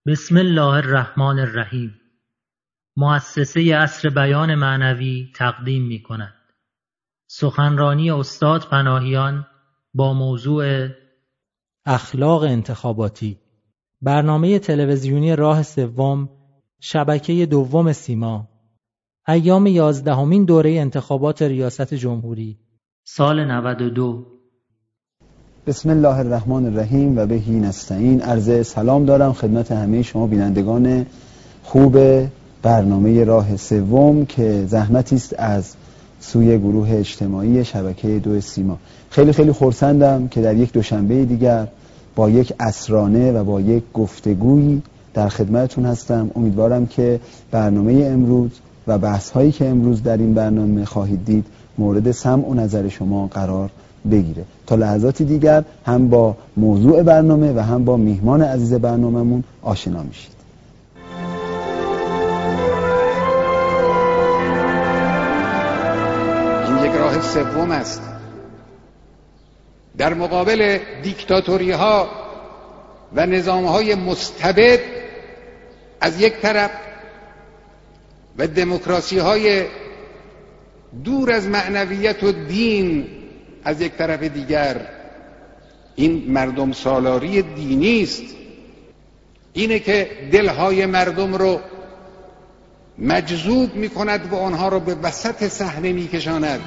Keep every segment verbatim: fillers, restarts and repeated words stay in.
بسم الله الرحمن الرحیم. مؤسسه عصر بیان معنوی تقدیم می کند سخنرانی استاد پناهیان با موضوع اخلاق انتخاباتی، برنامه تلویزیونی راه سوم، شبکه دوم سیما، ایام یازدهمین دوره انتخابات ریاست جمهوری، سال نود و دو. بسم الله الرحمن الرحیم و بهی نستعین. عرض سلام دارم خدمت همه شما بینندگان خوب برنامه راه سوم که زحمتی است از سوی گروه اجتماعی شبکه دو سیما. خیلی خیلی خرسندم که در یک دوشنبه دیگر با یک عصرانه و با یک گفتگویی در خدمتتون هستم. امیدوارم که برنامه امروز و بحث‌هایی که امروز در این برنامه خواهید دید مورد سمع و نظر شما قرار بگیره. تا لحظاتی دیگر هم با موضوع برنامه و هم با میهمان عزیز برنامه‌مون آشنا میشید. این یک راه سوم است در مقابل دیکتاتوری ها و نظام های مستبد از یک طرف و دموکراسی های دور از معنویت و دین از یک طرف دیگر. این مردم سالاری دینی است، اینه که دلهای مردم رو مجذوب می کند و آنها رو به وسط صحنه می کشاند.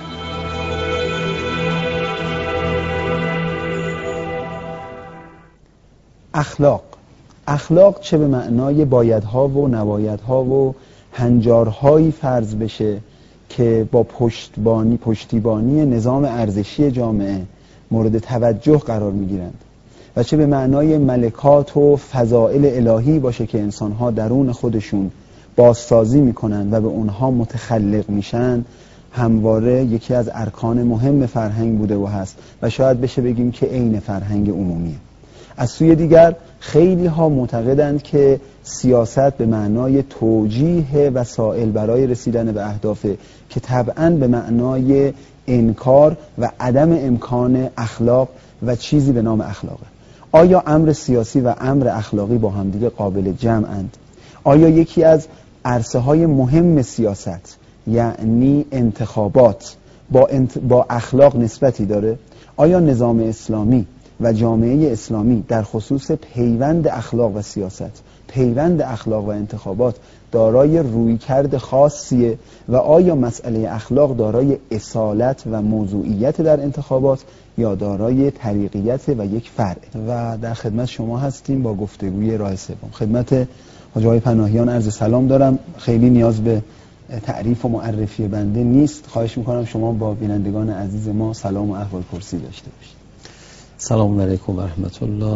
اخلاق اخلاق چه به معنای بایدها و نبایدها و هنجارهایی فرض بشه که با پشتبانی پشتیبانی نظام ارزشی جامعه مورد توجه قرار میگیرند و چه به معنای ملکات و فضائل الهی باشه که انسانها درون خودشون بازسازی میکنن و به اونها متخلق میشن، همواره یکی از ارکان مهم فرهنگ بوده و هست و شاید بشه بگیم که عین فرهنگ عمومیه. از سوی دیگر خیلی ها معتقدند که سیاست به معنای توجیه وسائل برای رسیدن به اهداف که طبعاً به معنای انکار و عدم امکان اخلاق و چیزی به نام اخلاقه. آیا امر سیاسی و امر اخلاقی با همدیگه قابل جمعند؟ آیا یکی از عرصه های مهم سیاست یعنی انتخابات با, انت... با اخلاق نسبتی داره؟ آیا نظام اسلامی و جامعه اسلامی در خصوص پیوند اخلاق و سیاست، پیوند اخلاق و انتخابات دارای رویکرد خاصیه و آیا مسئله اخلاق دارای اصالت و موضوعیت در انتخابات یا دارای طریقیت و یک فرع؟ و در خدمت شما هستیم با گفتگوی راه سوم. خدمت حاج آقای پناهیان عرض سلام دارم. خیلی نیاز به تعریف و معرفی بنده نیست. خواهش میکنم شما با بینندگان عزیز ما سلام و احوال پرسی داشته باشید. سلام علیکم و رحمت الله.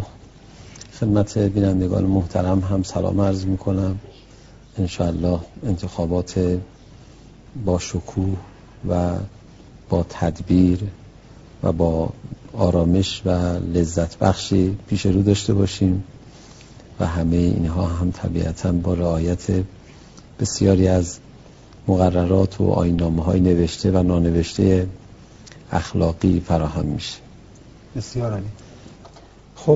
خدمت بینندگان محترم هم سلام عرض میکنم. انشاءالله انتخابات با شکوه و با تدبیر و با آرامش و لذت بخشی پیش رو داشته باشیم و همه اینها هم طبیعتاً با رعایت بسیاری از مقررات و آیین‌نامه‌های نوشته و نانوشته اخلاقی فراهم میشه. بسیار عالی. خب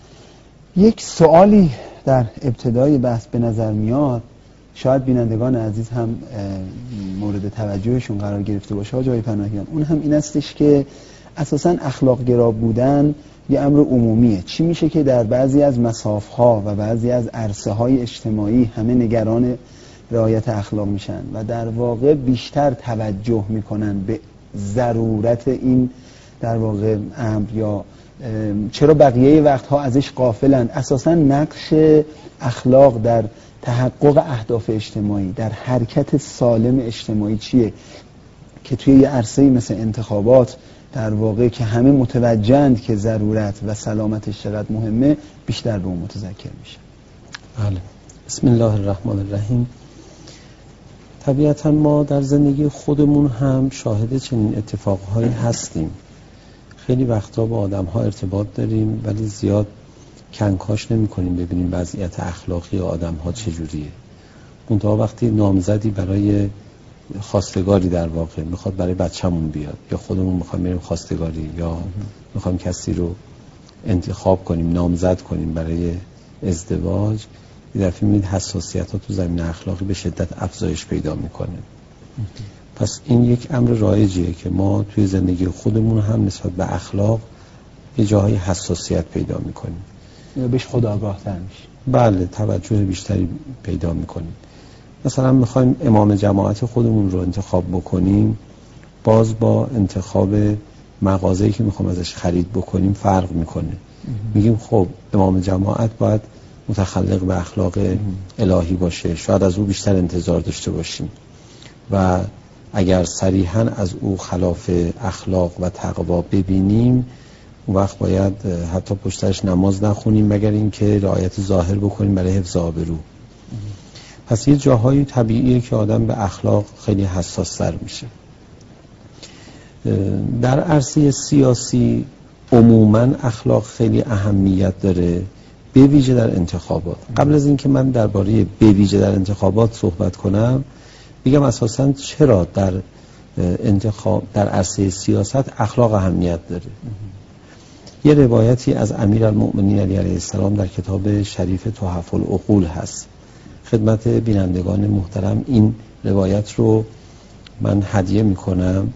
یک سوالی در ابتدای بحث به نظر میاد، شاید بینندگان عزیز هم مورد توجهشون قرار گرفته باشه حاج آقای پناهیان. اون هم این استش که اساساً اخلاق گرا بودن یه امر عمومیه. چی میشه که در بعضی از مصاف‌ها و بعضی از عرصه‌های اجتماعی همه نگران رعایت اخلاق میشن و در واقع بیشتر توجه میکنن به ضرورت این در واقع امر یا چرا بقیه وقتها ازش غافلن. اساساً نقش اخلاق در تحقق اهداف اجتماعی، در حرکت سالم اجتماعی چیه که توی یه عرصه‌ای مثل انتخابات در واقع که همه متوجهند که ضرورت و سلامتش چقدر مهمه بیشتر به اون متذکر میشه. بله. بسم الله الرحمن الرحیم. طبیعتاً ما در زندگی خودمون هم شاهد چنین اتفاقهایی هستیم. خیلی وقتا با آدم‌ها ارتباط داریم ولی زیاد کنکاش نمی‌کنیم ببینیم وضعیت اخلاقی آدم‌ها چجوریه. منتها وقتی نامزدی برای خواستگاری در واقع میخواد برای بچه‌مون بیاد یا خودمون میخوایم بریم خواستگاری یا میخوایم کسی رو انتخاب کنیم، نامزد کنیم برای ازدواج، یه دفعه می‌بینید حساسیت ها تو زمینه اخلاقی به شدت افزایش پیدا میکنه. پس این یک امر رایجیه که ما توی زندگی خودمون هم نسبت به اخلاق یه جاهای حساسیت پیدا میکنیم یا بهش خودآگاه تر میشیم. بله، توجه بیشتری پیدا میکنیم. مثلا میخوایم امام جماعت خودمون رو انتخاب بکنیم، باز با انتخاب مغازه‌ای که میخوام ازش خرید بکنیم فرق میکنه. میگیم خب امام جماعت باید متخلق به اخلاق الهی باشه، شاید از او بیشتر انتظار داشته باشیم و اگر صریحاً از او خلاف اخلاق و تقوا ببینیم اون وقت باید حتی پشتش نماز نخونیم مگر اینکه رعایت ظاهر بکنیم برای حفظ آبرو. پس یه جاهای طبیعیه که آدم به اخلاق خیلی حساس تر میشه. در عرصه سیاسی عموماً اخلاق خیلی اهمیت داره، به ویژه در انتخابات. قبل از اینکه من درباره به ویژه در انتخابات صحبت کنم، بگم اساساً چرا در انتخاب در عرصه سیاست اخلاق اهمیت داره. یه روایتی از امیرالمؤمنین علی علیه السلام در کتاب شریف تحف العقول هست. خدمت بینندگان محترم این روایت رو من هدیه میکنم.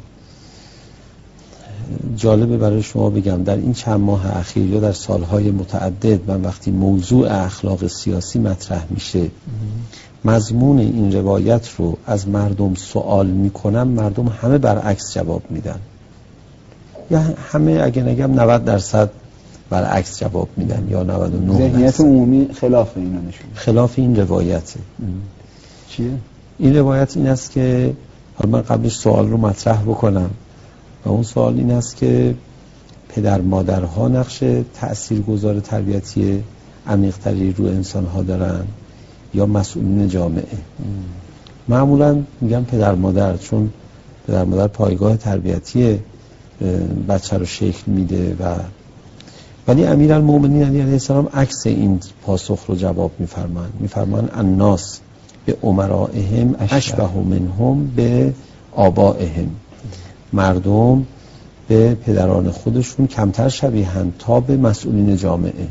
جالبه برای شما بگم در این چند ماه اخیر یا در سالهای متعدد من وقتی موضوع اخلاق سیاسی مطرح میشه مضمون این روایت رو از مردم سوال میکنم، مردم همه برعکس جواب میدن، یا همه اگه نگم نود درصد برعکس جواب میدن یا نود و نه درصد. ذهنیت عمومی خلاف اینا نشون خلاف این روایته. چیه؟ این روایت این است که حالا من قبلش سوال رو مطرح بکنم و اون سوال این است که پدر مادرها نقش تأثیرگذار تربیتی عمیق‌تری رو انسان‌ها دارن یا مسئولین جامعه؟ معمولاً میگم پدر مادر، چون پدر مادر پایگاه تربیتی بچه رو شکل میده و ولی امیرالمؤمنین علی علیه السلام عکس این پاسخ رو جواب میفرمان. میفرمان الناس به امرائهم اشبه منهم به آبائهم. مردم به پدران خودشون کمتر شبیهند تا به مسئولین جامعه.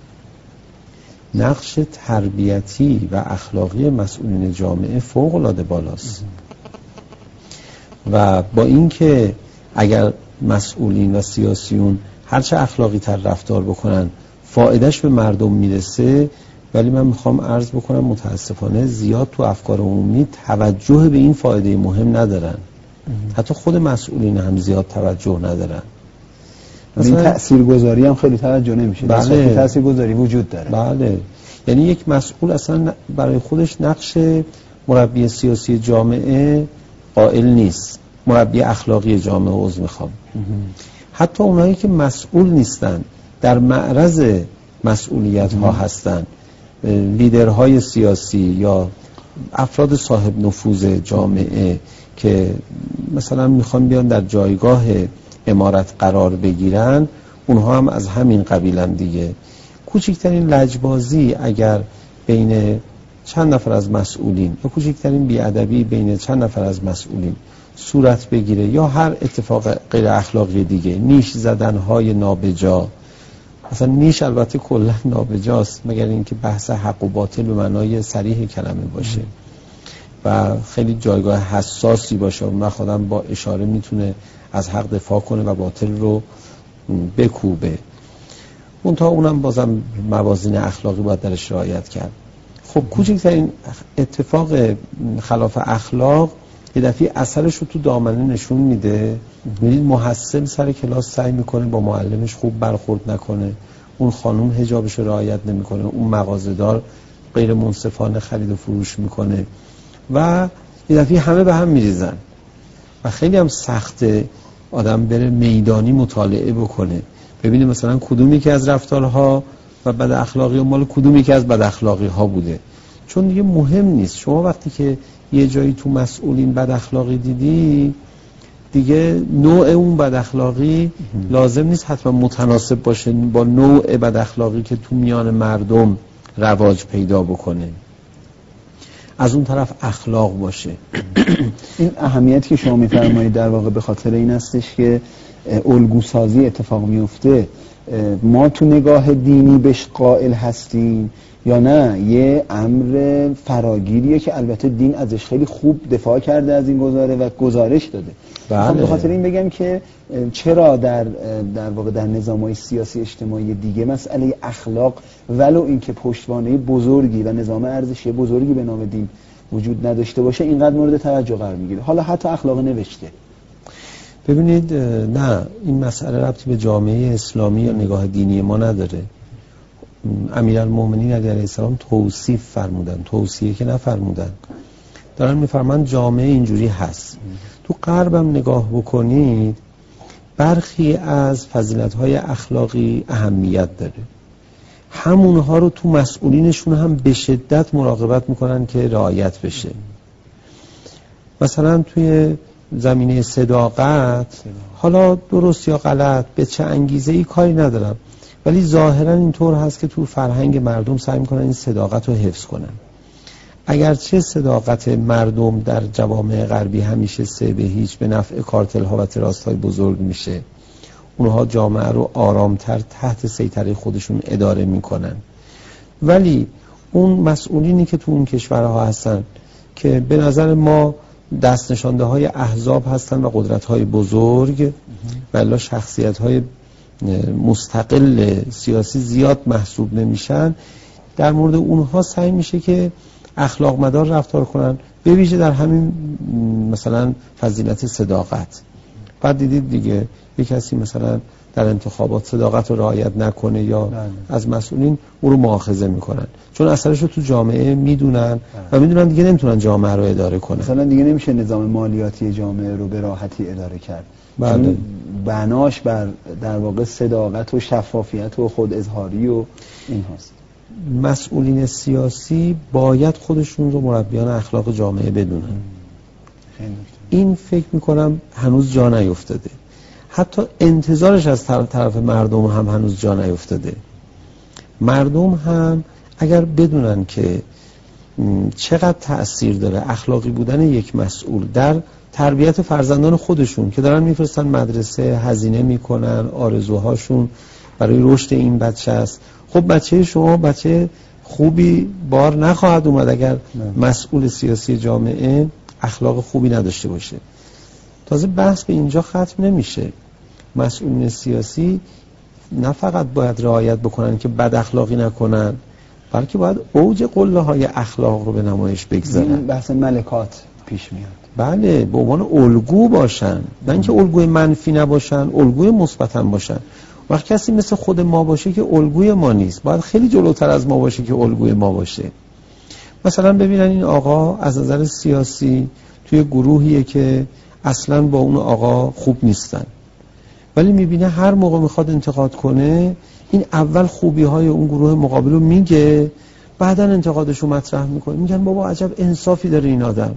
نقش تربیتی و اخلاقی مسئولین جامعه فوق العاده بالاست و با اینکه اگر مسئولین و سیاسیون هرچه اخلاقی تر رفتار بکنن فایدهش به مردم میرسه، ولی من میخوام عرض بکنم متاسفانه زیاد تو افکار عمومی توجه به این فایده مهم ندارن. حتی خود مسئولین هم زیاد توجه ندارن. مثلا این تاثیرگذاری هم خیلی توجه نمیشه. بله. تاثیرگذاری وجود داره. بله. یعنی یک مسئول اصلا برای خودش نقش مربی سیاسی جامعه قائل نیست، مربی اخلاقی جامعه عضو میخوام. حتی اونایی که مسئول نیستن در معرض مسئولیت ها هستن، لیدرهای سیاسی یا افراد صاحب نفوذ جامعه که مثلا میخوان بیان در جایگاه امارت قرار بگیرن، اونها هم از همین قبیلن دیگه. کوچکترین لجبازی اگر بین چند نفر از مسئولین یا کوچکترین بیادبی بین چند نفر از مسئولین صورت بگیره یا هر اتفاق غیر اخلاقی دیگه، نیش زدنهای نابجا، مثلا نیش البته کلا نابجاست مگر اینکه بحث حق و باطل به معنای صریح کلمه باشه و خیلی جایگاه حساسی باشه و من خودم با اشاره میتونه از حق دفاع کنه و باطل رو بکوبه. منتها اونم بازم موازین اخلاقی باید درش رعایت کرد. خب کوچکترین اتفاق خلاف اخلاق یه دفعه اثرش رو تو دامنه نشون میده. میدید محصل سر کلاس سعی میکنه با معلمش خوب برخورد نکنه، اون خانم حجابش رو رعایت نمیکنه، اون مغازه‌دار غیر منصفانه خرید و فروش میکنه و یه دفعه همه به هم میریزن و خیلی هم سخته آدم بره میدانی مطالعه بکنه ببینه مثلا کدومی که از رفتارها و بد اخلاقی و مال کدومی که از بد اخلاقی ها بوده. چون دیگه مهم نیست شما وقتی که یه جایی تو مسئولین بد اخلاقی دیدی دیگه نوع اون بد اخلاقی لازم نیست حتما متناسب باشه با نوع بد اخلاقی که تو میان مردم رواج پیدا بکنه. از اون طرف اخلاق باشه. این اهمیتی که شما میفرمایید در واقع به خاطر این هستش که الگوسازی اتفاق میفته ما تو نگاه دینی بهش قائل هستیم یا نه یه امر فراگیریه که البته دین ازش خیلی خوب دفاع کرده از این گزاره و گزارش داده. بله. به خاطر این بگم که چرا در در واقع در نظام‌های سیاسی اجتماعی دیگه مسئله اخلاق ولو اینکه پشتوانه بزرگی و نظام ارزشی بزرگی به نام دین وجود نداشته باشه اینقدر مورد توجه قرار میگیره، حالا حتی اخلاق نوشته. ببینید نه این مسئله ربطی به جامعه اسلامی یا نگاه دینی ما نداره. امیرالمومنین علیه السلام توصیف فرمودن، توصیه که نفرمودن، دارن میفرمان جامعه اینجوری هست. تو غربم نگاه بکنید برخی از فضیلت‌های اخلاقی اهمیت داره، همونها رو تو مسئولینشون هم به شدت مراقبت میکنن که رعایت بشه. مثلا توی زمینه صداقت، حالا درست یا غلط به چه انگیزه‌ای کاری ندارم، ولی ظاهرا اینطور هست که تو فرهنگ مردم سعی میکنن این صداقت رو حفظ کنن. اگرچه صداقت مردم در جوامع غربی همیشه سه به هیچ به نفع کارتل ها و تراست های بزرگ میشه، اونها جامعه رو آرامتر تحت سیطره خودشون اداره میکنن، ولی اون مسئولینی که تو اون کشورها هستن که به نظر ما دست نشانده های احزاب هستن و قدرت های بزرگ ولی شخصیت های مستقل سیاسی زیاد محسوب نمیشن، در مورد اونها سعی میشه که اخلاق مدار رفتار کنن، به ویژه در همین مثلا فضیلت صداقت. بعد دیدید دیگه یک کسی مثلا در انتخابات صداقت رو رعایت نکنه یا بله. از مسئولین او رو مؤاخذه میکنن چون اثرش رو تو جامعه میدونن بله. و میدونن دیگه نمیتونن جامعه رو اداره کنن. مثلا دیگه نمیشه نظام مالیاتی جامعه رو به راحتی اداره کرد بله. چون بناش بر در واقع صداقت و شفافیت و خود اظهاری و این هست. مسئولین سیاسی باید خودشون رو مربیان اخلاق جامعه بدونن. این فکر میکنم هنوز جا نیفتاده، حتی انتظارش از طرف مردم هم هنوز جا نیفتاده. مردم هم اگر بدونن که چقدر تأثیر داره اخلاقی بودن یک مسئول در تربیت فرزندان خودشون که دارن میفرستن مدرسه، هزینه میکنن، آرزوهاشون برای رشد این بچه است. خب بچه شما بچه خوبی بار نخواهد اومد اگر نه. مسئول سیاسی جامعه اخلاق خوبی نداشته باشه. تازه بحث به اینجا ختم نمیشه. مسئولین سیاسی نه فقط باید رعایت بکنن که بد اخلاقی نکنن، بلکه باید اوج قله های اخلاق رو به نمایش بگذارن. بحث ملکات پیش میاد. بله، به عنوان الگو باشن، نه اینکه الگوی منفی نباشن، الگوی مثبت هم باشن. وقت کسی مثل خود ما باشه که الگوی ما نیست، باید خیلی جلوتر از ما باشه که الگوی ما باشه. مثلا ببینن این آقا از نظر سیاسی توی گروهیه که اصلا با اون آقا خوب نیستن، ولی میبینه هر موقع میخواد انتقاد کنه این اول خوبی های اون گروه مقابل رو میگه، بعدا انتقادش رو مطرح میکنه. میگن بابا عجب انصافی داره این آدم.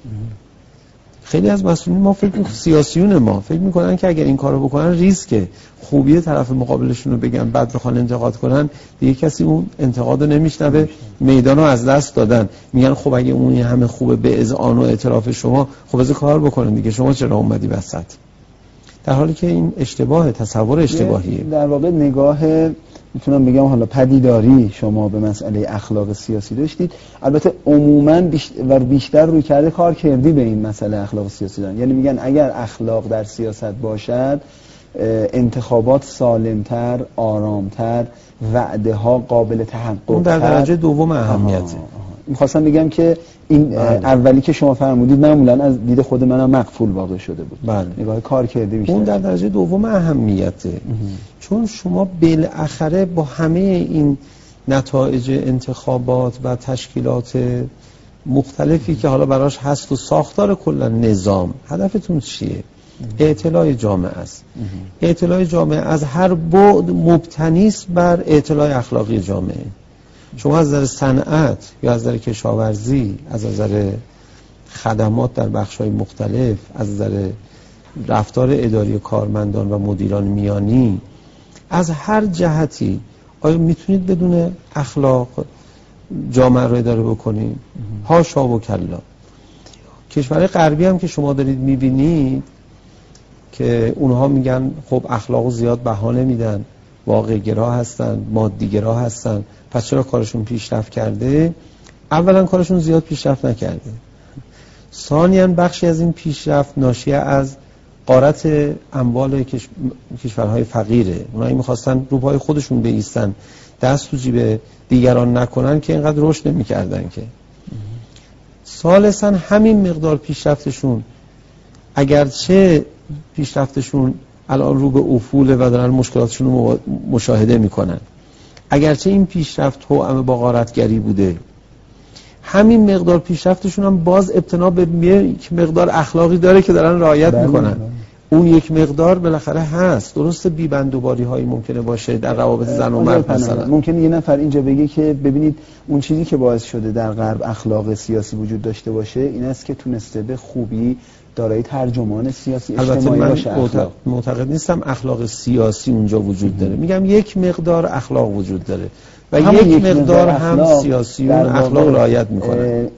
خیلی از مسئولین ما فکر میکنن، سیاسیون ما فکر میکنن که اگر این کارو بکنن ریسکه، خوبی طرف مقابلشون رو بگن بعد بخوان انتقاد کنن، دیگه کسی اون انتقاد رو نمیشنوه، میدان رو از دست دادن. میگن خب اگه اون همه خوبه به اذعان و اعتراف شما، خب از کار بکنن دیگه، شما چرا اومدی وسط؟ در حالی که این اشتباه، تصور اشتباهیه. در واقع نگاه میتونم بگم حالا پدیداری شما به مسئله اخلاق سیاسی داشتید، البته عموما بیشتر و بیشتر روی کرده کار کردی به این مسئله اخلاق سیاسی دارن. یعنی میگن اگر اخلاق در سیاست باشد انتخابات سالمتر، آرامتر، وعده ها قابل تحقق. اون در درجه دوم اهمیته. میخواستم بگم که این بله. اولی که شما فرمودید معمولا از دید خود منم مقفول واقع شده بود. بله. نگاه کار کرده بیشتر. اون در درجه دوم اهمیته. چون شما بالاخره با همه این نتایج انتخابات و تشکیلات مختلفی که حالا براش هست و ساختار کلا نظام، هدفتون چیه؟ اطلاع جامعه است. اطلاع جامعه از هر بعد مبتنی است بر اطلاع اخلاقی جامعه. شما از نظر صنعت یا از نظر کشاورزی، از نظر خدمات در بخش‌های مختلف، از نظر رفتار اداری کارمندان و مدیران میانی، از هر جهتی آیا میتونید بدون اخلاق جامعه رو اداره بکنید؟ هاشا و کلا. کشورهای غربی هم که شما دارید میبینید که اونها میگن خب اخلاقو زیاد بها نمیدن، واقع گرا هستن، مادی گرا هستن، پس چرا کارشون پیشرفت کرده؟ اولا کارشون زیاد پیشرفت نکرده، ثانیاً بخشی از این پیشرفت ناشی از غارت اموال کش... کشورهای فقیره. اونایی میخواستن رو پای خودشون بایستن، دست تو جیب دیگران نکنن که اینقدر رشد نمیکردن که. ثالثاً همین مقدار پیشرفتشون، اگرچه پیشرفتشون الان رو به افوله و دارن مشکلاتشون رو مشاهده میکنن، اگرچه این پیشرفت توأم با غارتگری بوده، همین مقدار پیشرفتشون هم باز ابتنا به یک مقدار اخلاقی داره که دارن رعایت میکنن. اون یک مقدار بالاخره هست. درسته بی‌بندوباری هایی ممکنه باشه در روابط زن و مرد، مثلا ممکنه یه نفر اینجا بگه که ببینید اون چیزی که باعث شده در غرب اخلاق سیاسی وجود داشته باشه این است که تونسته به خوبی دارای ترجمان سیاسی اجتماعی باشه. البته من معتقد نیستم اخلاق سیاسی اونجا وجود داره، میگم یک مقدار اخلاق وجود داره و یک, یک مقدار هم سیاسیون اخلاق رعایت میکنن.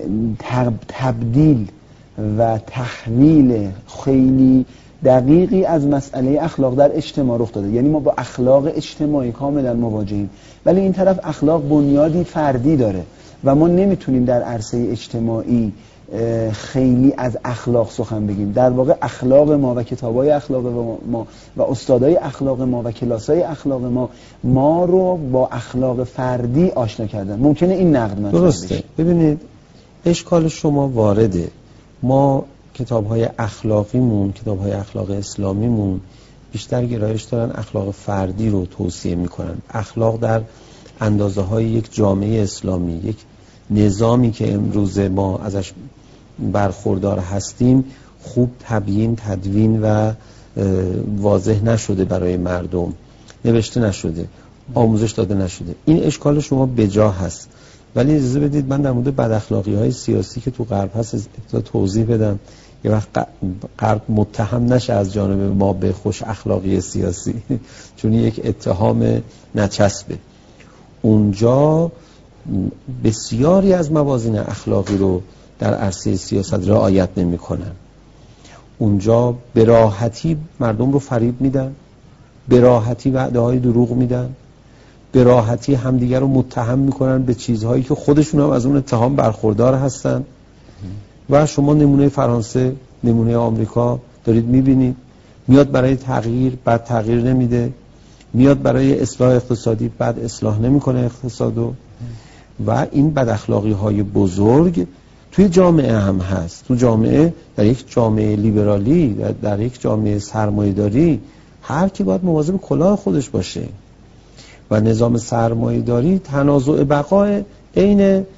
تبدیل و تحویل خیلی دقیقی از مسئله اخلاق در اجتماع رخ داده. یعنی ما با اخلاق اجتماعی کاملا مواجهیم، ولی این طرف اخلاق بنیادی فردی داره و ما نمیتونیم در عرصه اجتماعی خیلی از اخلاق سخن بگیم. در واقع اخلاق ما و کتابای اخلاق ما و استادای اخلاق ما و کلاسای اخلاق ما ما رو با اخلاق فردی آشنا کردن. ممکنه این نقد مطرح درسته بشه. ببینید اشکال شما وارده. ما کتاب‌های اخلاقیمون، کتاب‌های اخلاق اسلامیمون بیشتر گرایش دارن اخلاق فردی رو توصیه میکنن. اخلاق در اندازه‌های یک جامعه اسلامی، یک نظامی که امروز ما ازش برخوردار هستیم خوب تبیین، تدوین و واضح نشده، برای مردم نوشته نشده، آموزش داده نشده. این اشکال شما بجا هست. ولی اجازه بدید من در مورد بد اخلاقی های سیاسی که تو غرب هست ابتدا توضیح بدم، یه وقت غرب متهم نشه از جانب ما به خوش اخلاقی سیاسی چون یک اتهام نچسبه. اونجا بسیاری از موازین اخلاقی رو در عرصه سیاست رعایت نمی کنن. اونجا به راحتی مردم رو فریب میدن، به راحتی وعده های دروغ میدن، به راحتی همدیگر رو متهم میکنن به چیزهایی که خودشون هم از اون اتهام برخوردار هستن. و شما نمونه فرانسه، نمونه آمریکا دارید میبینید. میاد برای تغییر، بعد تغییر نمیده، میاد برای اصلاح اقتصادی، بعد اصلاح نمیکنه اقتصادو. و این بد اخلاقی های بزرگ توی جامعه هم هست. تو جامعه، در یک جامعه لیبرالی، در یک جامعه سرمایه‌داری، هر کی باید مواظب کلاه خودش باشه و نظام سرمایه‌داری تنازع بقای عین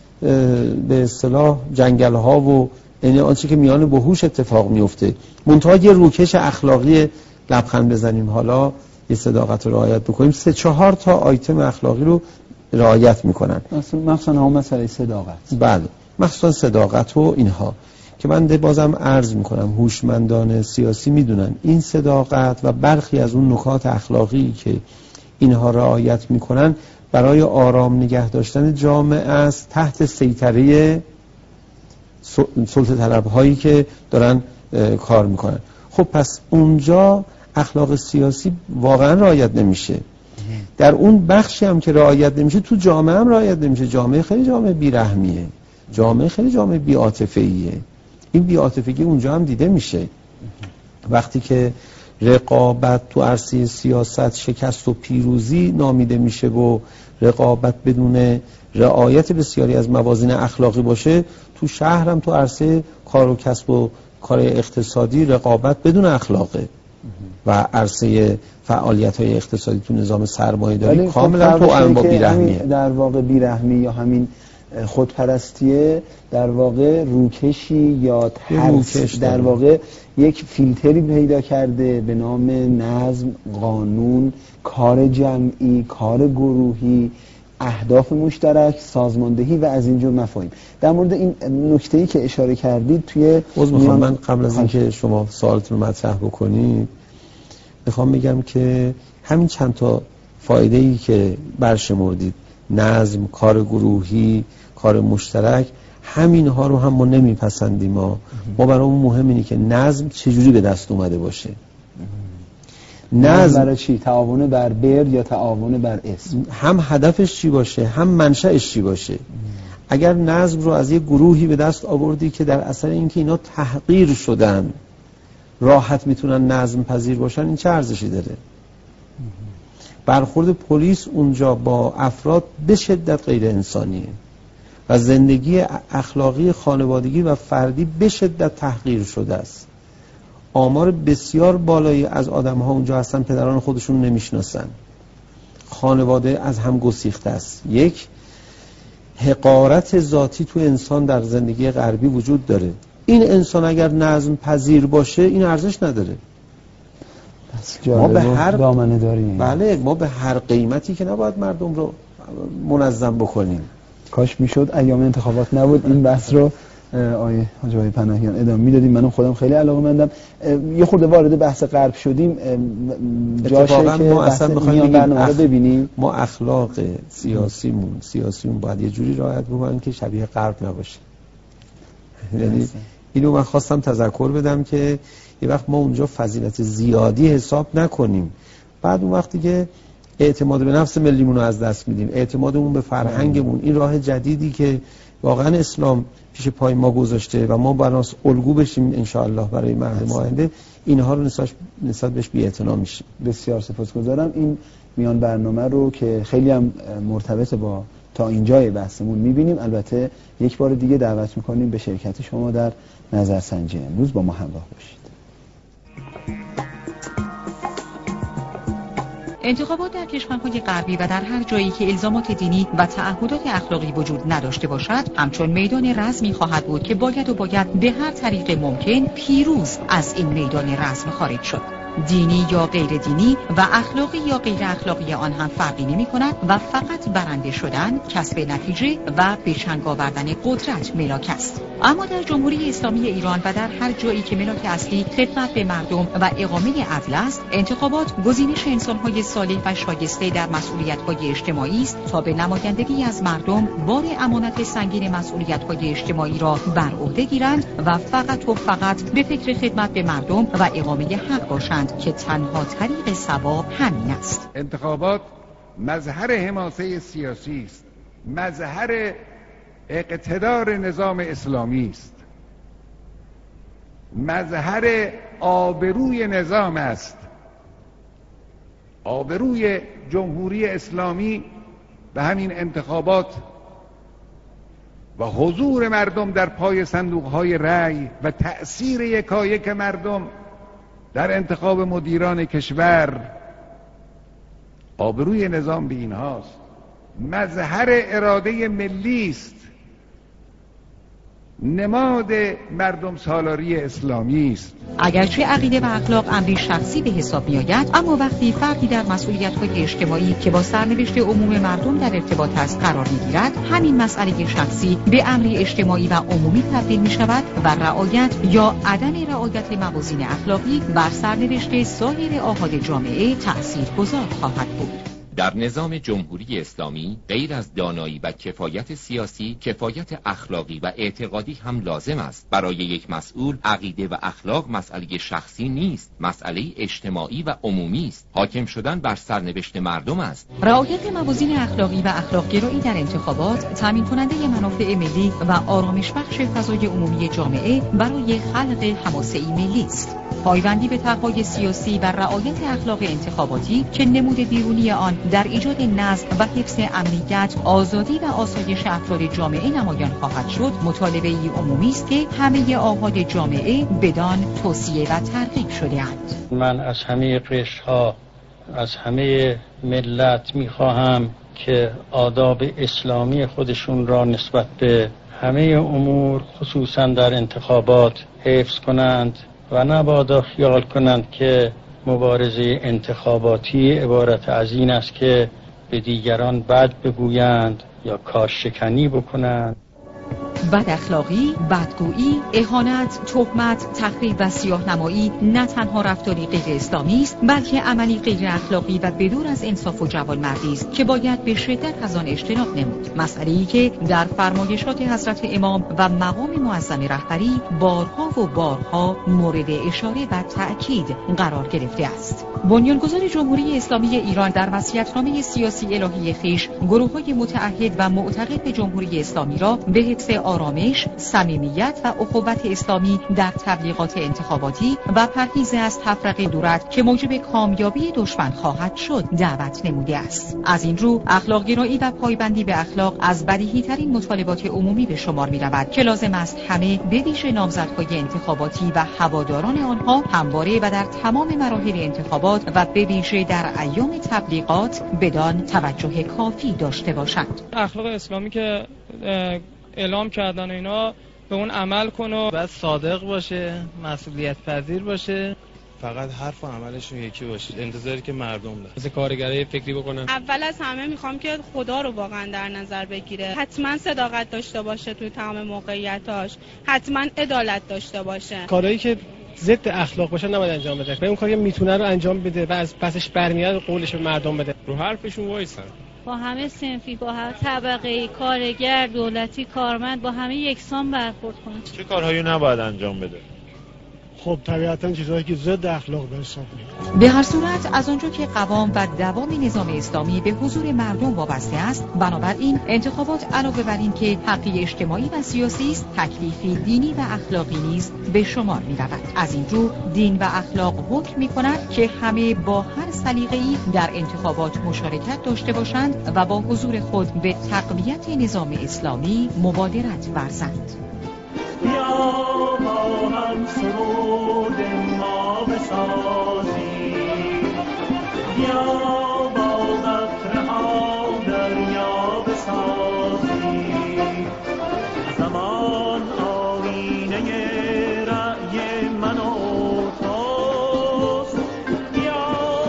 به اصطلاح جنگل ها و این آنچه که میان وحوش اتفاق میفته. منتها یه روکش اخلاقی لبخند بزنیم، حالا یه صداقت رو رعایت بکنیم، سه چهار تا آیتم اخلاقی رو رعایت میکنن. مثلا هم مسئله صداقت. بله، مخصوصا صداقت و اینها که من ده بازم عرض میکنم هوشمندان سیاسی میدونن این صداقت و برخی از اون نکات اخلاقی که اینها رعایت میکنن برای آرام نگه داشتن جامعه است تحت سیطره سلطه طلب هایی که دارن کار میکنن. خب پس اونجا اخلاق سیاسی واقعا رعایت نمیشه. در اون بخشی هم که رعایت نمیشه تو جامعه هم رعایت نمیشه. جامعه خیلی جامعه بیرحمیه، جامعه خیلی جامعه بی‌عاطفه‌ایه. این بی‌عاطفگی اونجا هم دیده میشه وقتی که رقابت تو عرصه سیاست شکست و پیروزی نامیده میشه و رقابت بدون رعایت بسیاری از موازین اخلاقی باشه. تو شهر هم تو عرصه کار و کسب و کار اقتصادی رقابت بدون اخلاقه و عرصه فعالیت‌های اقتصادی تو نظام سرمایه‌داری کاملا توأم با بیرحمیه. در واقع بیرحمی یا همین خودپرستیه در واقع روکشی یا ترس در واقع یک فیلتری پیدا کرده به نام نظم، قانون، کار جمعی، کار گروهی، اهداف مشترک، سازماندهی و از اینجور مفاهیم. در مورد این نکته‌ای که اشاره کردید توی میان... من قبل از اینکه شما سوالتون رو مطرح بکنید میخوام بگم که همین چند تا فایده‌ای که برشمردید، نظم، کار گروهی، کار مشترک، همین ها رو هم ما نمیپسندیم. ما ما برامون مهم اینه که نظم چجوری به دست اومده باشه. نظم برای چی؟ تعاون بر بر یا تعاون بر اسم؟ هم هدفش چی باشه، هم منشأش چی باشه. اگر نظم رو از یه گروهی به دست آوردی که در اثر اینکه اینا تحقیر شدن راحت میتونن نظم پذیر باشن، این چه ارزشی داره؟ برخورد پلیس اونجا با افراد به شدت غیر انسانیه و زندگی اخلاقی خانوادگی و فردی به شدت تحقیر شده است. آمار بسیار بالایی از آدم ها اونجا هستن پدران خودشون نمیشناسن. خانواده از هم گسیخته است. یک، حقارت ذاتی تو انسان در زندگی غربی وجود داره. این انسان اگر نظم پذیر باشه این ارزش نداره. ما به هر دامنه داریم. بله، ما به هر قیمتی که نباید مردم رو منظم بکنیم. کاش میشد ایام انتخابات نبود این بحث رو آیه حاج آقای پناهیان ادامه میدادیم. منم خودم خیلی علاقه‌مندم. یه خورده وارد بحث غرب شدیم، جاشه که ما اصلا می‌خوایم برنامه رو ببینیم. ما اخلاق سیاسیمون سیاسیمون باید یه جوری رعایت بکنن که شبیه غرب نباشه. یعنی اینو من خواستم تذکر بدم که یه وقت ما اونجا فضیلت زیادی حساب نکنیم، بعد اون وقتی که اعتماد به نفس ملیمون رو از دست میدیم، اعتمادمون به فرهنگمون، این راه جدیدی که واقعا اسلام پیش پای ما گذاشته و ما براش الگو بشیم انشاءالله برای مردم آینده، اینها رو نسبت نسبت بهش بی‌اعتنا میشیم. بسیار سپاسگزارم. این میان برنامه رو که خیلی هم مرتبط با تا اینجای بحثمون میبینیم، البته یک بار دیگه دعوت میکنیم به شرکت شما در نظرسنجی امروز. با ما همراه باشید. انتخابات در کشورهای غربی و در هر جایی که الزامات دینی و تعهدات اخلاقی وجود نداشته باشد همچون میدان رزمی خواهد بود که باید و باید به هر طریق ممکن پیروز از این میدان رزم خارج شد. دینی یا غیر دینی و اخلاقی یا غیر اخلاقی آن هم فرقی نمی کند و فقط برنده شدن، کسب نتیجه و به چنگ آوردن قدرت ملاک است. اما در جمهوری اسلامی ایران و در هر جایی که ملاک اصلی خدمت به مردم و اقامه عدل است، انتخابات گزینش انسان‌های صالح و شایسته در مسئولیت‌های اجتماعی است تا به نمایندگی از مردم بار امانت سنگین مسئولیت‌های اجتماعی را بر عهده گیرند و فقط و فقط به فکر خدمت به مردم و اقامه حق باشند که تنها طریق ثواب همین است. انتخابات مظهر حماسه سیاسی است، مظهر اقتدار نظام اسلامی است، مظهر آبروی نظام است. آبروی جمهوری اسلامی به همین انتخابات و حضور مردم در پای صندوق‌های رأی و تأثیر یکایک مردم در انتخاب مدیران کشور، آبروی نظام به اینهاست. مظهر اراده ملی است، نماد مردم سالاری اسلامی است. اگرچه عقیده و اخلاق امری شخصی به حساب می آید، اما وقتی فردی در مسئولیت‌های اجتماعی که با سرنوشت عموم مردم در ارتباط است قرار می‌گیرد، همین مسئله شخصی به امری اجتماعی و عمومی تبدیل می شود و رعایت یا عدم رعایت موازین اخلاقی بر سرنوشت سایر آحاد جامعه تأثیرگذار خواهد بود. در نظام جمهوری اسلامی غیر از دانایی و کفایت سیاسی، کفایت اخلاقی و اعتقادی هم لازم است. برای یک مسئول عقیده و اخلاق مسئله شخصی نیست، مسئله اجتماعی و عمومی است. حاکم شدن بر سرنوشت مردم است. رعایت موازین اخلاقی و اخلاق گرایی در انتخابات تامین کننده منافع ملی و آرامش بخش فضای عمومی جامعه برای خلق حماسه‌ای ملی است. پایبندی به تقوای سیاسی و رعایت اخلاق انتخاباتی که نمود بیرونی آن در ایجاد نظم و حفظ امنیت، آزادی و آسایش افراد جامعه نمایان خواهد شد، مطالبه‌ای عمومی است که همه آحاد جامعه بدان توصیه و ترغیب شده‌اند. من از همه قشرها، از همه ملت می‌خواهم که آداب اسلامی خودشون را نسبت به همه امور خصوصا در انتخابات حفظ کنند و نبادا خیال کنند که مبارزه انتخاباتی عبارت از این است که به دیگران بد بگویند یا کارشکنی بکنند. بد اخلاقی، بدگویی، اهانت، تهمت، تخریب و سیاه‌نمایی نه تنها رفتاری غیر اسلامی است، بلکه عملی غیر اخلاقی و بدور از انصاف و جوانمردی است که باید به شدت از آن اجتناب نمود. مسئله‌ای که در فرمایشات حضرت امام و مقام معظم رهبری بارها و بارها مورد اشاره و تأکید قرار گرفته است. بنیانگذار جمهوری اسلامی ایران در وصیت‌نامه سیاسی الهی خویش گروه‌های متعهد و معتقد به جمهوری اسلامی را به حفظ آرامش، صمیمیت و اخوت اسلامی در تبلیغات انتخاباتی و پرهیز از تفرقه دولت که موجب کامیابی دشمن خواهد شد دعوت نموده است. از این رو اخلاق گرایی و پایبندی به اخلاق از بدیهی ترین مطالبات عمومی به شمار می رود که لازم است همه به ویژه نامزدهای انتخاباتی و هواداران آنها همواره و در تمام مراحل انتخابات و به ویژه در ایام تبلیغات بدان توجه کافی داشته باشند. اخلاق اسلامی که اعلام کردن و اینا به اون عمل کنه و باید صادق باشه، مسئولیت پذیر باشه، فقط حرف و عملشون یکی باشه، انتظاری که مردم دارن. مثل کارگرای فکری بکنن. اول از همه میخوام که خدا رو واقعا در نظر بگیره. حتما صداقت داشته باشه توی تمام موقعیتاش. حتما عدالت داشته باشه. کارهایی که ضد اخلاق باشه نباید انجام بده. به اون کاری میتونه رو انجام بده و از پسش برمیاد قولش به مردم بده. رو حرفشون وایسن. با همه صنفی، با هر طبقه، کارگر، دولتی، کارمند، با همه یکسان برخورد کنه. چه کارهایی نباید انجام بده؟ خب طبیعتاً چیزایی که ضد اخلاق به حساب میاد. به هر صورت از آنجا که قوام و دوام نظام اسلامی به حضور مردم وابسته است، بنابراین انتخابات علاوه بر این که حقی اجتماعی و سیاسی است، تکلیفی دینی و اخلاقی نیز به شمار می رود. از این رو دین و اخلاق حکم می کند که همه با هر سلیقه‌ای در انتخابات مشارکت داشته باشند و با حضور خود به تقویت نظام اسلامی مبادرت ورزند. بیا با هم سرود ما بسازیم، بیا با قطره ها دریا بسازیم، زمان آینه رأی من و توست، بیا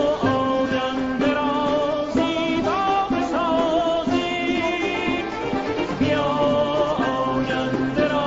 آینده را زیبا بسازیم، بیا آینده را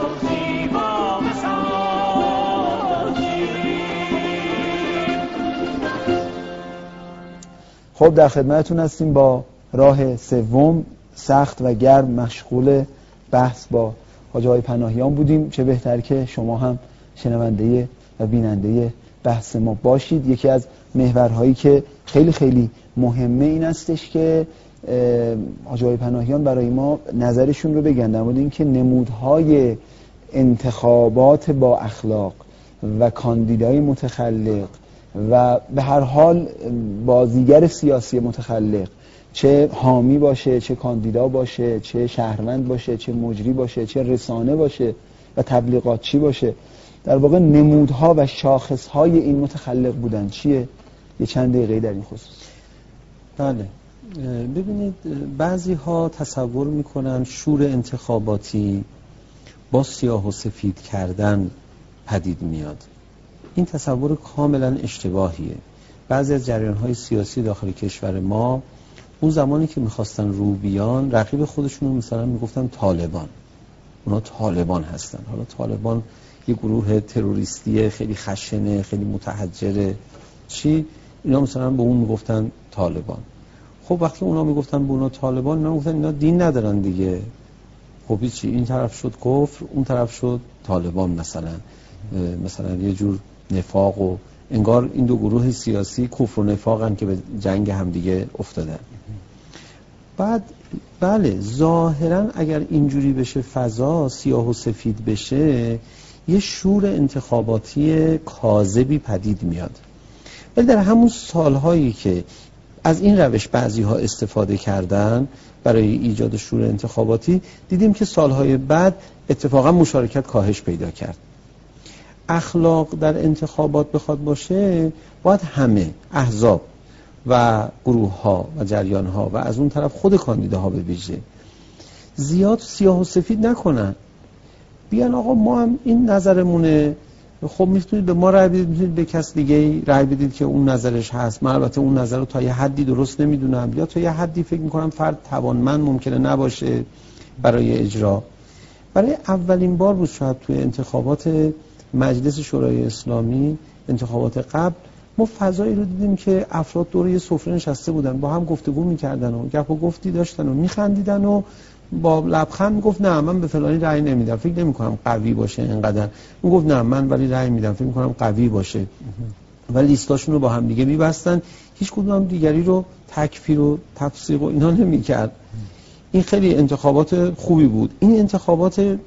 خب در خدمتتون هستیم با راه سوم، سخت و گرم مشغول بحث با حاج آقای پناهیان بودیم. چه بهتر که شما هم شنونده و بیننده بحث ما باشید. یکی از محورهایی که خیلی خیلی مهمه این استش که حاج آقای پناهیان برای ما نظرشون رو بگن در مورد اینکه نمودهای انتخابات با اخلاق و کاندیدای متخلق و به هر حال بازیگر سیاسی متخلق، چه حامی باشه، چه کاندیدا باشه، چه شهروند باشه، چه مجری باشه، چه رسانه باشه و تبلیغاتچی باشه، در واقع نمودها و شاخصهای این متخلق بودن چیه؟ یه چند دقیقه در این خصوص. بله، ببینید بعضی ها تصور میکنن شور انتخاباتی با سیاه و سفید کردن پدید میاد. این تصور کاملا اشتباهیه. بعضی از جریان‌های سیاسی داخل کشور ما اون زمانی که می‌خواستن رو بیان، رقیب خودشون رو مثلا میگفتن طالبان. اونا طالبان هستن. حالا طالبان یه گروه تروریستی خیلی خشنه، خیلی متحجره. چی؟ اینا مثلا به اون میگفتن طالبان. خب وقتی اونا میگفتن به اونا طالبان، اینا میگفتن اینا دین ندارن دیگه. خب چی؟ این طرف شد کفر، اون طرف شد طالبان مثلا. مثلا یه جور نفاق و انگار این دو گروه سیاسی کفر و نفاقن که به جنگ هم دیگه افتادن. بعد بله ظاهرا اگر اینجوری بشه، فضا سیاه و سفید بشه، یه شور انتخاباتی کاذبی پدید میاد. ولی در همون سالهایی که از این روش بعضی ها استفاده کردن برای ایجاد شور انتخاباتی، دیدیم که سالهای بعد اتفاقا مشارکت کاهش پیدا کرد. اخلاق در انتخابات بخواد باشه، باید همه احزاب و گروه ها و جریان ها و از اون طرف خود کاندیداها به ویژه زیاد سیاه و سفید نکنن. بیان آقا ما هم این نظرمونه، خب میتونید به ما رأی بدید، میتونید به کس دیگه رأی بدید که اون نظرش هست. من البته اون نظر رو تا یه حدی درست نمیدونم، یا تا یه حدی فکر میکنم فرد توانمند ممکنه نباشه برای اجرا. برای اولین بار بود شاید توی انتخابات مجلس شورای اسلامی، انتخابات قبل، ما فضایی رو دیدیم که افراد دور یه سفره نشسته بودن، با هم گفتگو میکردن و گپ و گفتی داشتن و میخندیدن و با لبخند گفت نه من به فلانی رأی نمیدم، فکر نمی کنم قوی باشه اینقدر. اون گفت نه من ولی رأی میدم، فکر میکنم قوی باشه. و لیستاشون رو با هم دیگه میبستن، هیچ کدوم هم دیگری رو تکفیر و تفسیق و اینا نمیکرد. این خیلی انتخابات خوبی بود. این انتخابات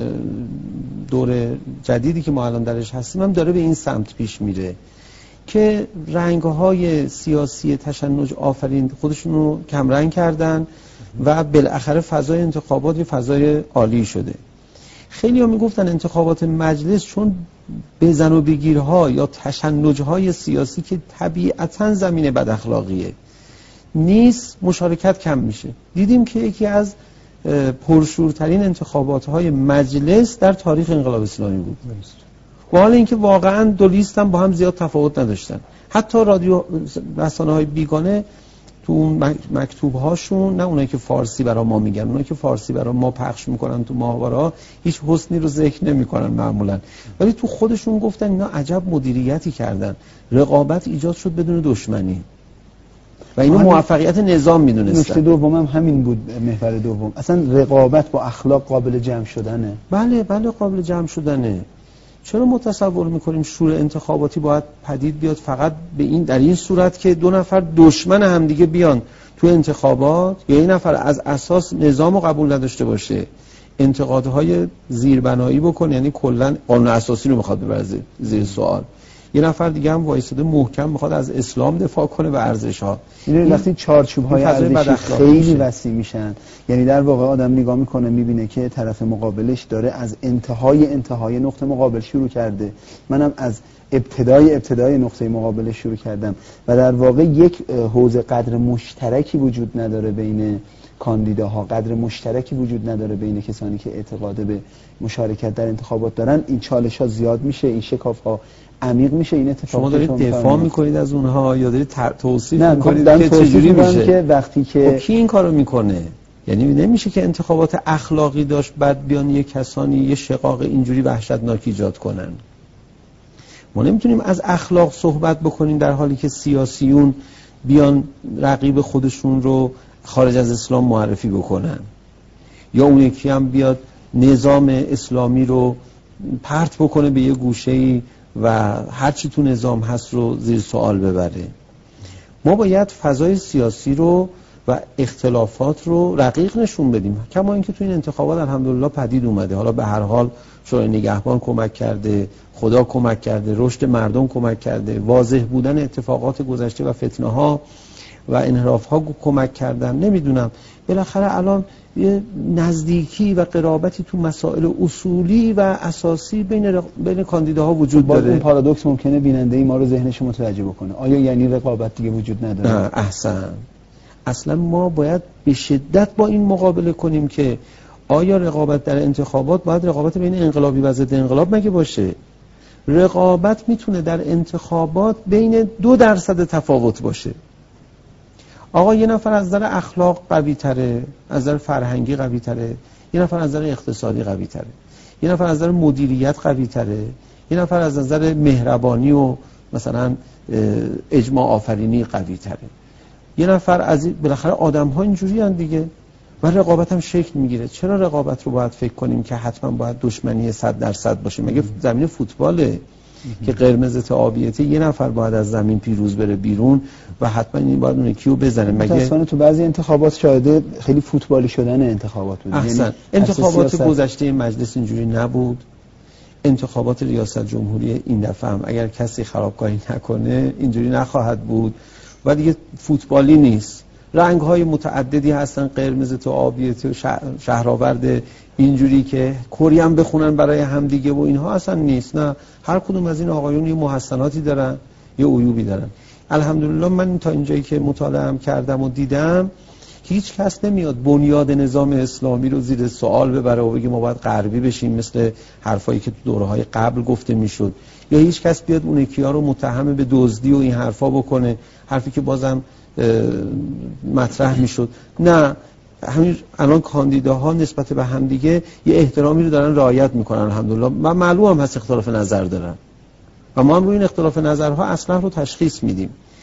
دور جدیدی که ما الان درش هستیم هم داره به این سمت پیش میره که رنگ‌های سیاسی تشنج آفرین خودشون رو کمرنگ کردن و بالاخره فضای انتخابات یه فضای عالی شده. خیلی ها میگفتن انتخابات مجلس چون بزن و بگیرها یا تشنج‌های سیاسی که طبیعتاً زمین بد اخلاقیه نیست، مشارکت کم میشه. دیدیم که یکی از پرشورترین انتخابات‌های مجلس در تاریخ انقلاب اسلامی بود. و حالا اینکه واقعاً دو لیست هم با هم زیاد تفاوت نداشتن. حتی رادیو رسانه‌های بیگانه تو اون مکتوب‌هاشون، نه اونایی که فارسی برای ما میگن، اونایی که فارسی برای ما پخش میکنن تو ماهواره‌ها، هیچ حسنی رو ذکر نمیکنن معمولاً، ولی تو خودشون گفتن اینا عجب مدیریتی کردن، رقابت ایجاد شد بدون دشمنی و اینو موفقیت نظام میدونستن. نکته دوم هم همین بود، محور دوم اصلا رقابت با اخلاق قابل جمع شدنه. بله بله قابل جمع شدنه. چرا ما تصور میکنیم شور انتخاباتی باید پدید بیاد فقط به این در این صورت که دو نفر دشمن همدیگه بیان تو انتخابات، یا این نفر از اساس نظام رو قبول نداشته باشه، انتقادهای زیربنایی بکنه، یعنی کلا قانون اساسی رو میخواد ببره زیر سوال، یه نفر دیگه هم وایساده محکم میخواد از اسلام دفاع کنه و ارزش‌ها. این وقتی چارچوب‌های ارزشی خیلی وسیع میشن، یعنی در واقع آدم نگاه میکنه میبینه که طرف مقابلش داره از انتهای انتهای نقطه مقابل شروع کرده، منم از ابتدای ابتدای نقطه مقابل شروع کردم و در واقع یک حوزه قدر مشترکی وجود نداره بین کاندیداها، قدر مشترکی وجود نداره بین کسانی که اعتقاد به مشارکت در انتخابات دارن. این چالش‌ها زیاد میشه، این شکاف‌ها عمیق میشه. این اتفاق شما دارید دفاع میکنید از اونها یا دارید توصیف میکنید که چجوری میشه که وقتی که کی این کارو میکنه؟ یعنی نمیشه که انتخابات اخلاقی داشت بعد بیان یه کسانی یه شقاق اینجوری وحشتناک ایجاد کنن. ما نمیتونیم از اخلاق صحبت بکنیم در حالی که سیاسیون بیان رقیب خودشون رو خارج از اسلام معرفی بکنن، یا اون یکی هم بیاد نظام اسلامی رو پرت بکنه به یه گوشه‌ای و هر چی تو نظام هست رو زیر سوال ببره. ما باید فضای سیاسی رو و اختلافات رو رقیق نشون بدیم، کما اینکه تو این انتخابات الحمدلله پدید اومده. حالا به هر حال شورای نگهبان کمک کرده، خدا کمک کرده، رشد مردم کمک کرده، واضح بودن اتفاقات گذشته و فتنه ها و انحراف ها کمک کردن. نمیدونم بالاخره الان یه نزدیکی و قرابتی تو مسائل اصولی و اساسی بین رق... بین کاندیداها وجود داره. این پارادوکس ممکنه بیننده ای ما رو ذهنش متوجه بکنه، آیا یعنی رقابت دیگه وجود نداره؟ نه احسن. اصلا ما باید به شدت با این مقابله کنیم که آیا رقابت در انتخابات باید رقابت بین انقلابی و ضد انقلاب مگه باشه؟ رقابت میتونه در انتخابات بین دو درصد تفاوت باشه. آقا یه نفر از نظر اخلاق قوی تره، از نظر فرهنگی قوی تره، یه نفر از نظر اقتصادی قوی تره، یه نفر از نظر مدیریت قوی تره، یه نفر از نظر مهربانی و مثلا اجماع آفرینی قوی تره، یه نفر از بالاخره آدم ها اینجوری هن دیگه و رقابت هم شکل میگیره. چرا رقابت رو باید فکر کنیم که حتما باید دشمنی صد درصد باشه؟ مگه زمین فوتباله که قرمز تا آبیته یه نفر باید از زمین پیروز بره بیرون و حتما این باید اون یکیو بزنه؟ مگه متأسفانه تو بعضی انتخابات شاهد خیلی فوتبالی شدن انتخابات بود. احسن. یعنی انتخابات گذشته مجلس اینجوری نبود. انتخابات ریاست جمهوری این دفعه هم اگر کسی خرابکاری نکنه اینجوری نخواهد بود و دیگه فوتبالی نیست. رنگ‌های متعددی هستن، قرمز تا آبیته و شهرآورد اینجوری که کری هم بخونن برای همدیگه و اینها اصلا نیست. نه، هر کدوم از این آقایون یه محسناتی دارن، یه عیوبی دارن. الحمدلله من تا اینجایی که مطالعه کردم و دیدم هیچ کس نمیاد بنیاد نظام اسلامی رو زیر سوال ببره و بگه ما باید غربی بشیم مثل حرفایی که تو دوره‌های قبل گفته میشد، یا هیچ کس بیاد اون یکی‌ها رو متهم به دزدی و این حرفا بکنه، حرفی که بازم مطرح میشد. نه، همین الان کاندیداها نسبت به همدیگه یه احترامی رو دارن رعایت میکنن الحمدلله و معلوم هم هست اختلاف نظر دارن و ما هم روی این اختلاف نظرها اصلا رو تشخیص میدیم.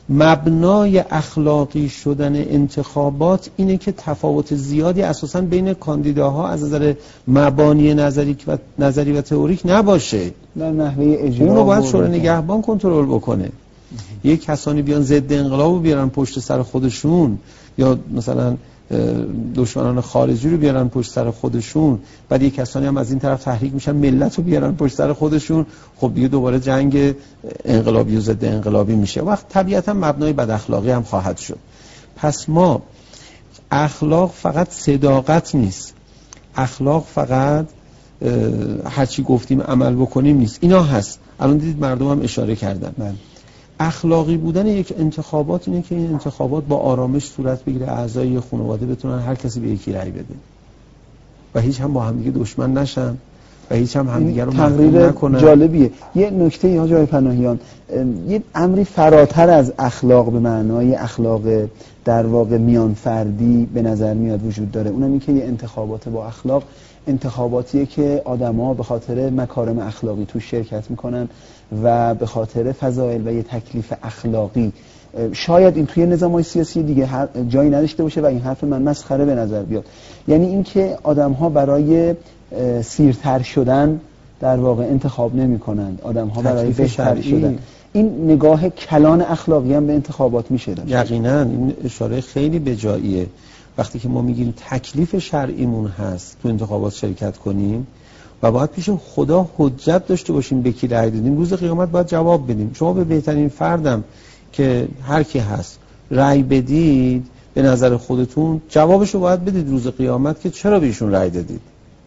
مبنای اخلاقی شدن انتخابات اینه که تفاوت زیادی اساساً بین کاندیداها از نظر مبانی نظری و نظری و تئوریک نباشه. در نحوه اجرا اون رو باید شورای نگهبان کنترل بکنه. یک کسانی بیان ضد انقلاب رو بیارن پشت سر خودشون، یا مثلا دشمنان خارجی رو بیارن پشت سر خودشون، بعد یک کسانی هم از این طرف تحریک میشن ملت رو بیارن پشت سر خودشون، خب دیگه دوباره جنگ انقلابی و ضد انقلابی میشه. وقت طبیعتا مبنای بد اخلاقی هم خواهد شد. پس ما اخلاق فقط صداقت نیست، اخلاق فقط هرچی گفتیم عمل بکنیم نیست، اینا هست. الان دیدید مردم هم اشاره کردن. من. اخلاقی بودن یک انتخابات اینه که این انتخابات با آرامش صورت بگیره، اعضای خانواده بتونن هر کسی به یکی رأی بده و هیچ هم با همدیگه دشمن نشن و هیچ هم همدیگه رو محکوم نکنن. جالبیه. یه نکته ای ها جای پناهیان، یه امری فراتر از اخلاق به معنای اخلاق در واقع میان فردی به نظر میاد وجود داره. اونم این که یه انتخابات با اخلاق انتخاباتیه که آدما به خاطر مکارم اخلاقی تو شرکت میکنن و به خاطر فضایل و یه تکلیف اخلاقی. شاید این توی نظام‌های سیاسی دیگه جایی نداشته باشه و این حرف من مسخره به نظر بیاد. یعنی اینکه آدم‌ها برای سیرتر شدن در واقع انتخاب نمی‌کنند، آدم‌ها برای بهتر شدن. این نگاه کلان اخلاقی هم به انتخابات میشه داشت. یقینا این اشاره خیلی به جاییه. وقتی که ما میگیم تکلیف شرعیمون هست تو انتخابات شرکت کنیم و باید پیش خدا حجت داشته باشیم به کی رأی دادیم، روز قیامت باید جواب بدیم. شما به بهترین فردم که هر کی هست رأی بدید، به نظر خودتون جوابشو باید بدید روز قیامت که چرا به ایشون رأی دادید.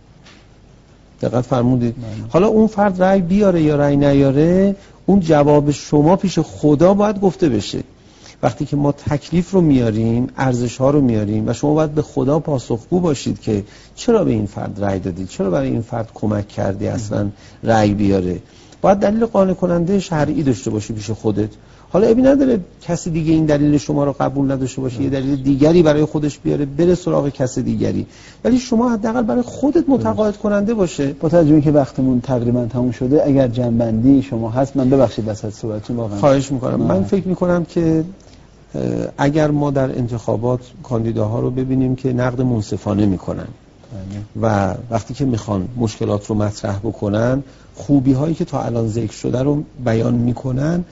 دقت فرمودید؟ من. حالا اون فرد رأی بیاره یا رأی نیاره، اون جواب شما پیش خدا باید گفته بشه. وقتی که ما تکلیف رو میاریم، ارزش ها رو میاریم و شما باید به خدا پاسخگو باشید که چرا به این فرد رأی دادید، چرا برای این فرد کمک کردی اصلا رأی بیاره. باید دلیل قانع کننده شرعی داشته باشی پیش خودت. حالا ابی نداره کسی دیگه این دلیل شما رو قبول نداشته باشه، یه دلیل دیگری برای خودش بیاره، بره سراغ کس دیگری، ولی شما حداقل برای خودت متقاعد کننده باشه. با توجه که وقتمون تقریبا تموم شده، اگر جنبندی شما هست، من ببخشید وسط صحبتتون واقعا خواهش میکنم. من فکر میکنم که اگر ما در انتخابات کاندیداها رو ببینیم که نقد منصفانه میکنن و وقتی که میخوان مشکلات رو مطرح بکنن، خوبی هایی که تا الان ذکر شده رو بیان میکنن،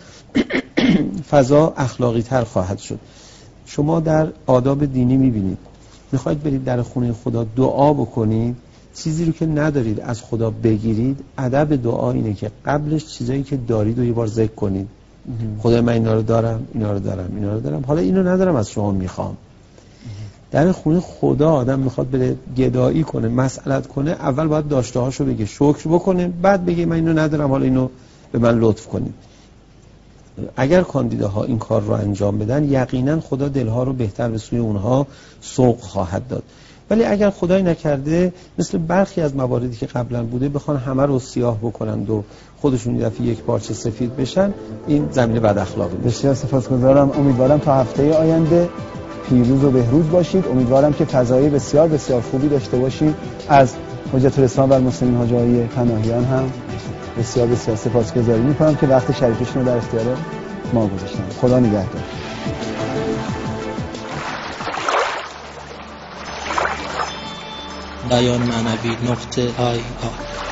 فضا اخلاقی تر خواهد شد. شما در آداب دینی میبینید میخواید برید در خونه خدا دعا بکنید، چیزی رو که ندارید از خدا بگیرید. ادب دعا اینه که قبلش چیزایی که دارید رو یه بار ذکر کنید. خدای من اینا رو دارم، اینا رو دارم، اینا رو دارم، حالا اینو ندارم از شما میخوام. در خونه خدا آدم میخواد بره گدایی کنه، مسئلت کنه، اول باید داشته هاشو بگه، شکر بکنه، بعد بگه من اینو ندارم، حالا اینو به من لطف کنید. اگر کاندیداها این کار رو انجام بدن، یقینا خدا دلها رو بهتر به سوی اونها سوق خواهد داد. ولی اگر خدای نکرده مثل برخی از مواردی که قبلا بوده بخوان همه رو سیاه بکنند و خودشون یه دفعه یک پارچه سفید بشن، این زمینه بد اخلاقی میشه. بسیار سپاسگزارم. امیدوارم تا هفته آینده پیروز و بهروز باشید. امیدوارم که فضای بسیار بسیار خوبی داشته باشید. از حجت الاسلام و المسلمین حاج آقای پناهیان هم بسیار بسیار سپاسگزاری میکنم که وقت شریفشون رو در اختیار ما گذاشتن. خدا نگهدار. بیان معنوی نقطه آی آر